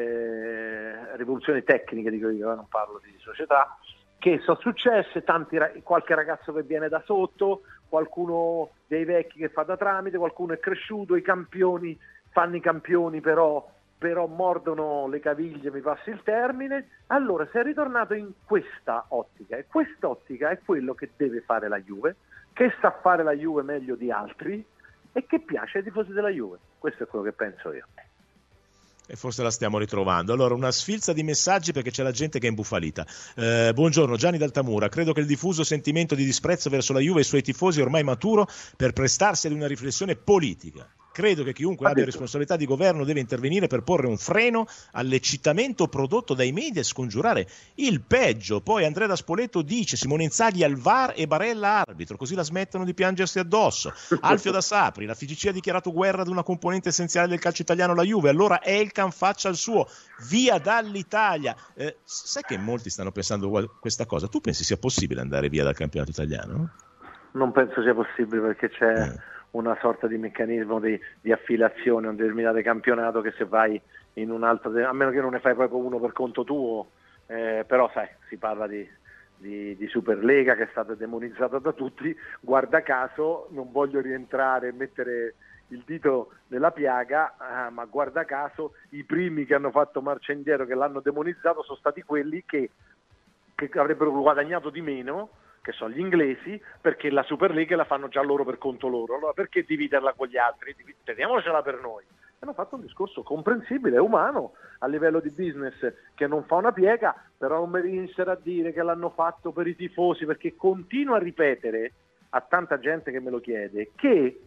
J: rivoluzioni tecniche, dico io, non parlo di società, che sono successe, qualche ragazzo che viene da sotto, qualcuno dei vecchi che fa da tramite, qualcuno è cresciuto, i campioni fanno i campioni però mordono le caviglie, mi passi il termine. Allora si è ritornato in questa ottica e quest'ottica è quello che deve fare la Juve, che sa fare la Juve meglio di altri e che piace ai tifosi della Juve. Questo è quello che penso io.
B: E forse la stiamo ritrovando. Allora, una sfilza di messaggi perché c'è la gente che è imbufalita. Buongiorno, Gianni d'Altamura. Credo che il diffuso sentimento di disprezzo verso la Juve e i suoi tifosi è ormai maturo per prestarsi ad una riflessione politica. Credo che chiunque abbia responsabilità di governo deve intervenire per porre un freno all'eccitamento prodotto dai media e scongiurare il peggio. Poi Andrea da Spoleto dice: Simone Inzaghi al VAR e Barella arbitro, così la smettono di piangersi addosso. Alfio da Sapri: la FIGC ha dichiarato guerra ad una componente essenziale del calcio italiano, la Juve, allora Elkan faccia il suo, via dall'Italia. Sai che molti stanno pensando questa cosa? Tu pensi sia possibile andare via dal campionato italiano?
J: Non penso sia possibile, perché c'è una sorta di meccanismo di affiliazione a un determinato campionato, che se vai in un altro, a meno che non ne fai proprio uno per conto tuo, però sai, si parla di Superlega che è stata demonizzata da tutti. Guarda caso, non voglio rientrare e mettere il dito nella piaga, ma guarda caso i primi che hanno fatto marcia indietro, che l'hanno demonizzato, sono stati quelli che avrebbero guadagnato di meno, che sono gli inglesi, perché la Superlega la fanno già loro per conto loro. Allora perché dividerla con gli altri? Teniamocela per noi. Hanno fatto un discorso comprensibile e umano a livello di business, che non fa una piega, però non mi vinsero a dire che l'hanno fatto per i tifosi, perché continuo a ripetere a tanta gente che me lo chiede che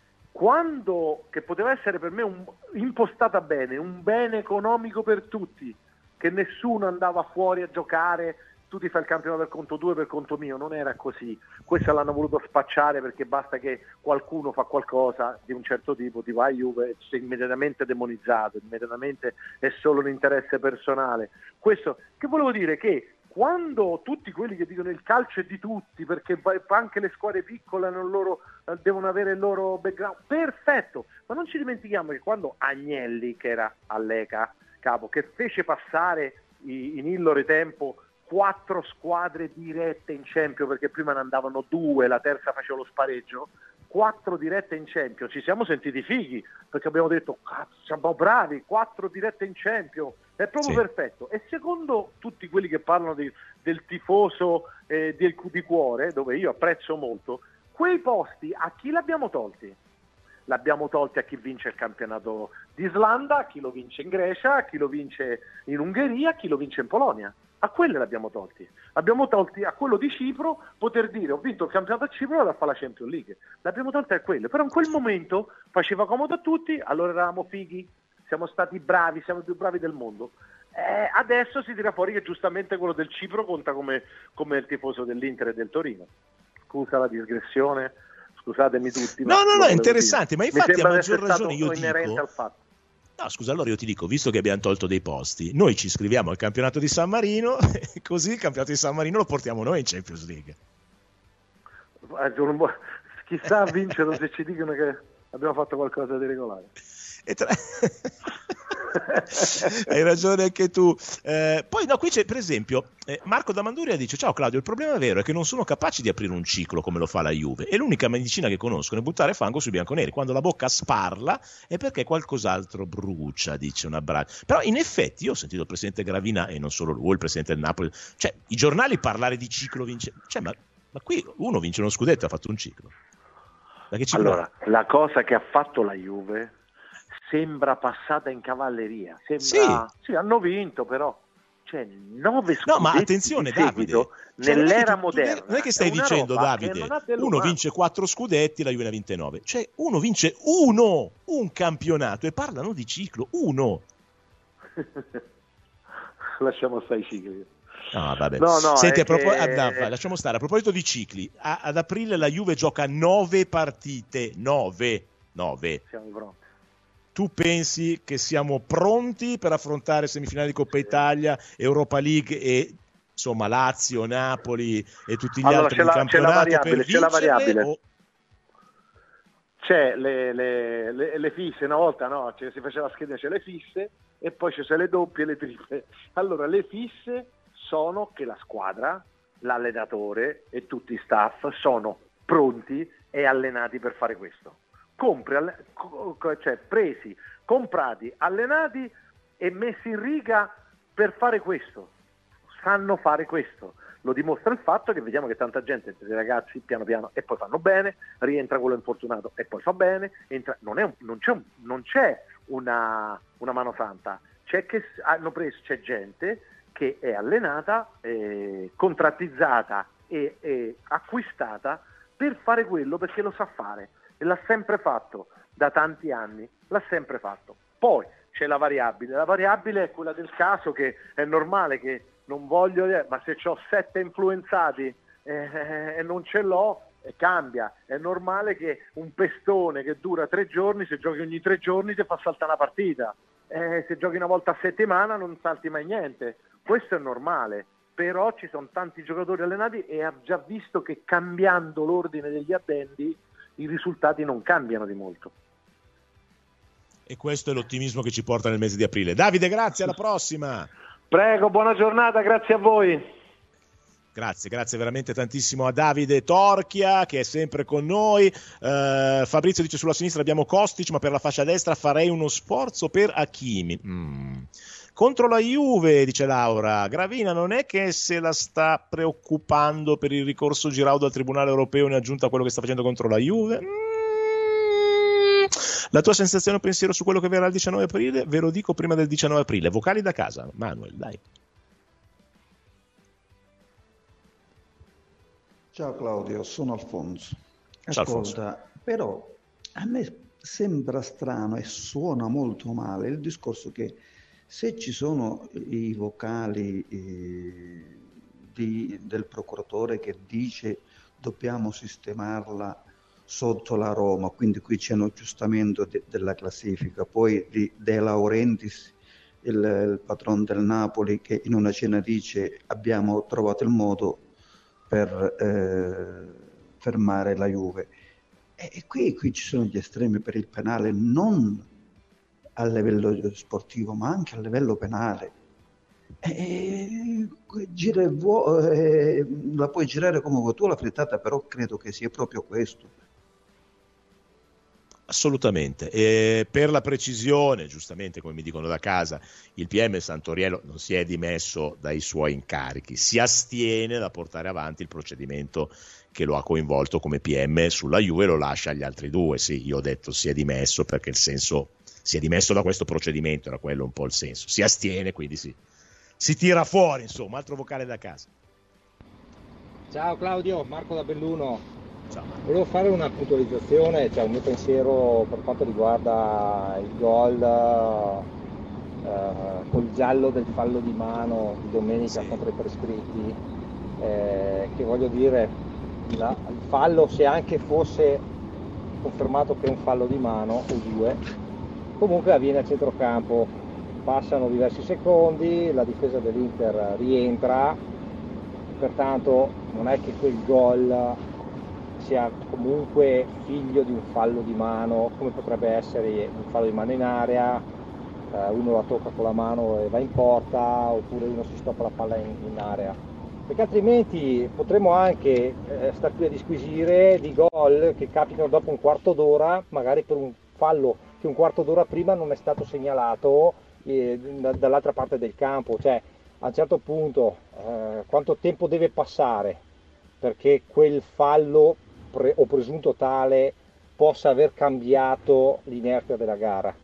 J: che poteva essere per me impostata bene, un bene economico per tutti, che nessuno andava fuori a giocare, tu ti fai il campionato per conto tuo e per conto mio. Non era così. Questo l'hanno voluto spacciare, perché basta che qualcuno fa qualcosa di un certo tipo, ti vai a Juve, sei immediatamente demonizzato, immediatamente è solo un interesse personale. Questo, che volevo dire, che quando tutti quelli che dicono il calcio è di tutti, perché anche le squadre piccole devono avere il loro background, perfetto, ma non ci dimentichiamo che quando Agnelli, che era all'ECA capo, che fece passare in illore tempo 4 squadre dirette in Champions, perché prima ne andavano 2, la terza faceva lo spareggio, 4 dirette in Champions, ci siamo sentiti fighi, perché abbiamo detto cazzo, siamo bravi, 4 dirette in Champions, è proprio perfetto. E secondo tutti quelli che parlano del tifoso di cuore, dove io apprezzo molto, quei posti a chi l'abbiamo tolti? L'abbiamo tolti a chi vince il campionato d'Islanda, a chi lo vince in Grecia, a chi lo vince in Ungheria, a chi lo vince in Polonia. A quelle l'abbiamo tolti. Abbiamo tolti a quello di Cipro poter dire ho vinto il campionato a Cipro e vado a fare la Champions League. L'abbiamo tolta a quello. Però in quel momento faceva comodo a tutti, allora eravamo fighi, siamo stati bravi, siamo i più bravi del mondo. Adesso si tira fuori che giustamente quello del Cipro conta come il tifoso dell'Inter e del Torino. Scusa la digressione, scusatemi tutti.
B: No, è interessante, ma infatti a maggior ragione io
J: dico... al fatto.
B: No, scusa, allora io ti dico, visto che abbiamo tolto dei posti, noi ci iscriviamo al campionato di San Marino e così il campionato di San Marino lo portiamo noi in Champions League.
J: Chissà a vincere se ci dicono che abbiamo fatto qualcosa di regolare.
B: Hai ragione anche tu. Poi no, qui c'è per esempio Marco da Manduria dice: ciao Claudio, il problema vero è che non sono capaci di aprire un ciclo come lo fa la Juve e l'unica medicina che conoscono è buttare fango sui bianconeri. Quando la bocca sparla è perché qualcos'altro brucia, dice una braccia. Però in effetti io ho sentito il presidente Gravina e non solo lui, il presidente del Napoli, cioè i giornali parlare di ciclo vince, cioè, ma qui uno vince uno scudetto e ha fatto un ciclo.
J: Allora, la cosa che ha fatto la Juve sembra passata in cavalleria, sì, hanno vinto, però, cioè 9 scudetti.
B: No, ma attenzione Davide,
J: nell'era moderna.
B: Non è che stai dicendo Davide, uno vince 4 scudetti, la Juve ne ha vinte 9. Cioè uno vince un campionato e parlano di ciclo, uno.
J: Lasciamo stare i cicli.
B: No, vabbè. Senti, lasciamo stare. A proposito di cicli, ad aprile la Juve gioca 9 partite, 9.
J: Siamo pronti.
B: Tu pensi che siamo pronti per affrontare semifinali di Coppa Italia, Europa League e insomma Lazio, Napoli e tutti gli altri di campionato per vincere?
J: C'è la variabile. C'è le fisse, una volta no, si faceva la scheda, c'è le fisse e poi c'è le doppie e le triple. Allora le fisse sono che la squadra, l'allenatore e tutti i staff sono pronti e allenati per fare questo. Presi, comprati, allenati e messi in riga per fare questo. Sanno fare questo. lo dimostra il fatto che vediamo che tanta gente, dei ragazzi piano piano e poi fanno bene, rientra quello infortunato e poi fa bene, non c'è una mano santa, c'è gente che è allenata, contrattizzata e acquistata per fare quello, perché lo sa fare e l'ha sempre fatto da tanti anni, l'ha sempre fatto. Poi c'è la variabile è quella del caso, che è normale che non voglio, ma se ho 7 influenzati e non ce l'ho, cambia. È normale che un pestone che dura 3 giorni, se giochi ogni 3 giorni ti fa saltare una partita, se giochi una volta a settimana non salti mai niente, questo è normale. Però ci sono tanti giocatori allenati e ha già visto che cambiando l'ordine degli addendi i risultati non cambiano di molto.
B: E questo è l'ottimismo che ci porta nel mese di aprile. Davide, grazie, alla prossima.
J: Prego, buona giornata, grazie a voi.
B: Grazie veramente tantissimo a Davide Torchia, che è sempre con noi. Fabrizio dice: sulla sinistra abbiamo Kostic, ma per la fascia destra farei uno sforzo per Hakimi. Contro la Juve, dice Laura, Gravina non è che se la sta preoccupando per il ricorso Giraudo al Tribunale Europeo in aggiunta a quello che sta facendo contro la Juve? La tua sensazione o pensiero su quello che verrà il 19 aprile? Ve lo dico prima del 19 aprile. Vocali da casa, Manuel, dai.
K: Ciao Claudio, sono Alfonso.
B: Ciao,
K: Ascolta,
B: Alfonso.
K: però a me sembra strano e suona molto male il discorso che se ci sono i vocali del procuratore che dice dobbiamo sistemarla sotto la Roma, quindi qui c'è un aggiustamento della classifica, poi di De Laurentiis, il patron del Napoli, che in una cena dice abbiamo trovato il modo per fermare la Juve. E qui ci sono gli estremi per il penale, non a livello sportivo ma anche a livello penale. La puoi girare come vuoi tu la frittata, però credo che sia proprio questo.
B: Assolutamente, e per la precisione, giustamente come mi dicono da casa, il PM Santoriello non si è dimesso dai suoi incarichi, si astiene da portare avanti il procedimento che lo ha coinvolto come PM sulla Juve, lo lascia agli altri due. Sì, io ho detto si è dimesso perché il senso, si è dimesso da questo procedimento, era quello un po' il senso, si astiene, quindi si tira fuori, insomma. Altro vocale da casa.
L: Ciao Claudio, Marco da Belluno.
B: Ciao.
L: Volevo fare una puntualizzazione, cioè un mio pensiero per quanto riguarda il gol col giallo del fallo di mano di domenica contro i prescritti, che voglio dire, il fallo, se anche fosse confermato che è un fallo di mano o due, comunque avviene a centrocampo, passano diversi secondi, la difesa dell'Inter rientra, pertanto non è che quel gol sia comunque figlio di un fallo di mano, come potrebbe essere un fallo di mano in area, uno la tocca con la mano e va in porta, oppure uno si stoppa la palla in area, perché altrimenti potremmo anche star qui a disquisire di gol che capitano dopo un quarto d'ora, magari per un fallo che un quarto d'ora prima non è stato segnalato dall'altra parte del campo. Cioè, a un certo punto quanto tempo deve passare perché quel fallo o presunto tale possa aver cambiato l'inerzia della gara?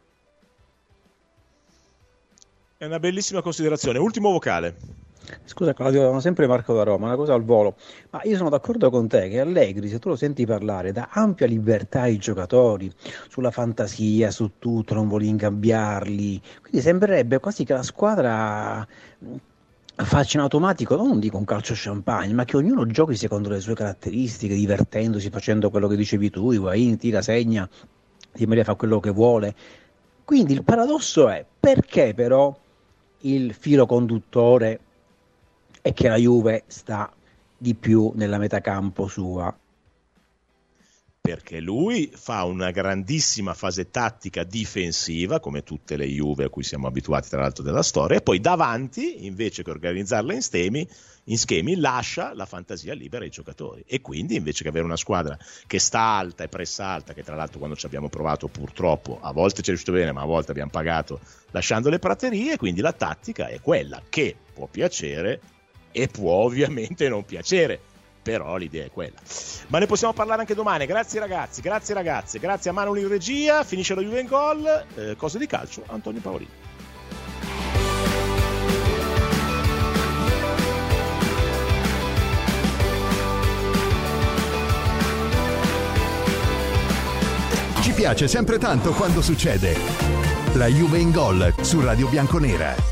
B: È una bellissima considerazione. Ultimo vocale.
I: Scusa Claudio, sono sempre Marco da Roma, una cosa al volo, ma io sono d'accordo con te che Allegri, se tu lo senti parlare, dà ampia libertà ai giocatori sulla fantasia, su tutto, non vuole ingabbiarli, quindi sembrerebbe quasi che la squadra faccia in automatico, non dico un calcio champagne, ma che ognuno giochi secondo le sue caratteristiche, divertendosi, facendo quello che dicevi tu, Higuaín tira, segna, Di Maria fa quello che vuole. Quindi il paradosso è: perché però il filo conduttore è che la Juve sta di più nella metacampo sua?
B: Perché lui fa una grandissima fase tattica difensiva, come tutte le Juve a cui siamo abituati tra l'altro della storia, e poi davanti, invece che organizzarla in schemi, lascia la fantasia libera ai giocatori. E quindi, invece che avere una squadra che sta alta e pressa alta, che tra l'altro quando ci abbiamo provato purtroppo a volte ci è riuscito bene, ma a volte abbiamo pagato lasciando le praterie, quindi la tattica è quella che può piacere e può ovviamente non piacere, però l'idea è quella. Ma ne possiamo parlare anche domani. Grazie ragazzi, grazie ragazze, grazie a Manuel in regia. Finisce lo Juve in Gol, cose di calcio, Antonio Paolini.
A: Ci piace sempre tanto quando succede. La Juve in Gol su Radio Bianconera.